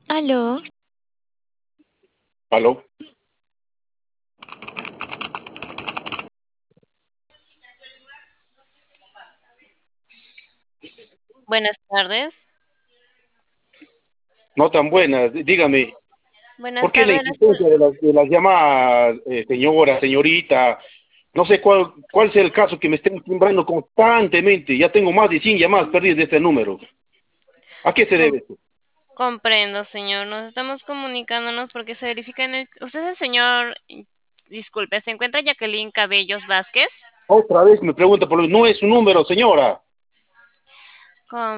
Aló, ¿Aló? Buenas tardes. No tan buenas. Dígame, ¿por Buenas qué la tardes. insistencia de las llamadas, señora, señorita? No sé cuál es el caso que me estén timbrando constantemente. Ya tengo más de 100 llamadas perdidas de este número. ¿A qué se debe Com- esto? Comprendo, señor. Nos estamos comunicándonos porque se verifica en el... Usted es el señor... Disculpe, ¿se encuentra Jacqueline Cabellos Vázquez? Otra vez me pregunta por no es su número, señora.